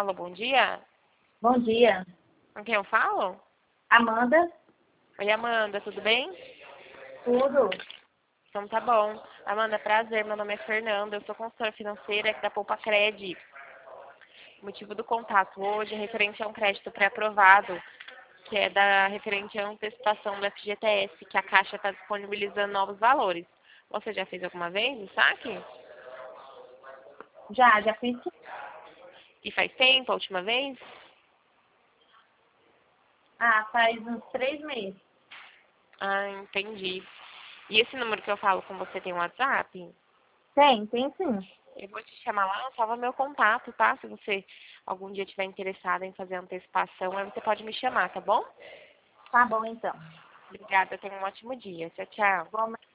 Alô, bom dia. Bom dia. Com quem eu falo? Amanda? Oi, Amanda, tudo bem? Tudo? Então tá bom. Amanda, prazer, meu nome é Fernanda, eu sou consultora financeira aqui da Poupa Cred. O motivo do contato hoje é referente a um crédito pré-aprovado, que é referente à antecipação do FGTS, que a Caixa está disponibilizando novos valores. Você já fez alguma vez o saque? Já fiz. E faz tempo, a última vez? Faz uns 3 meses. Ah, entendi. E esse número que eu falo com você tem um WhatsApp? Tem sim. Eu vou te chamar lá, salva meu contato, tá? Se você algum dia estiver interessada em fazer a antecipação, aí você pode me chamar, tá bom? Tá bom, então. Obrigada, tenha um ótimo dia. Tchau, tchau. Igualmente.